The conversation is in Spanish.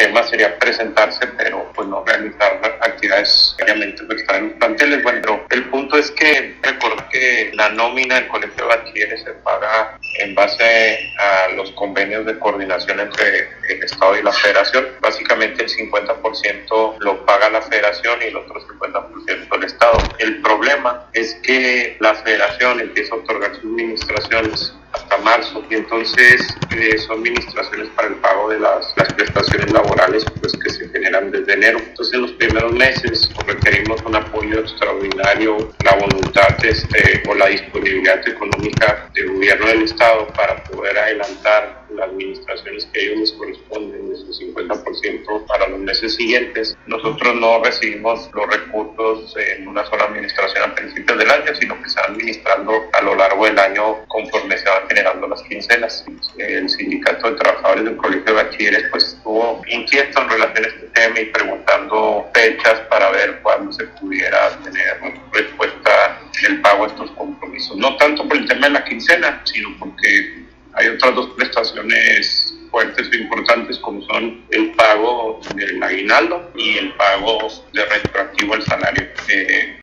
esquema sería presentarse, pero pues no realizar actividades diariamente, pues estar en los planteles. Bueno, pero el punto es que recordar que la nómina del colegio de bachilleres se paga en base a los convenios de coordinación entre el Estado y la Federación. Básicamente el 50% lo paga la Federación y el otro 50% el Estado. El problema es que la Federación empieza a otorgar sus administraciones hasta marzo, y entonces son administraciones para el pago de las prestaciones laborales pues que se generan desde enero. Entonces en los primeros meses requerimos un apoyo extraordinario, la voluntad o la disponibilidad económica del gobierno del Estado para poder adelantar las administraciones que a ellos les corresponden de su 50% para los meses siguientes. Nosotros no recibimos los recursos en una sola administración a principios del año, sino que se van administrando a lo largo del año conforme se van generando las quincenas. El sindicato de trabajadores del colegio de bachilleres pues estuvo inquieto en relación a este tema y preguntando fechas para ver cuándo se pudiera tener respuesta del pago a estos compromisos. No tanto por el tema de la quincena, sino porque hay otras dos prestaciones fuertes e importantes, como son el pago del aguinaldo y el pago de retroactivo al salario.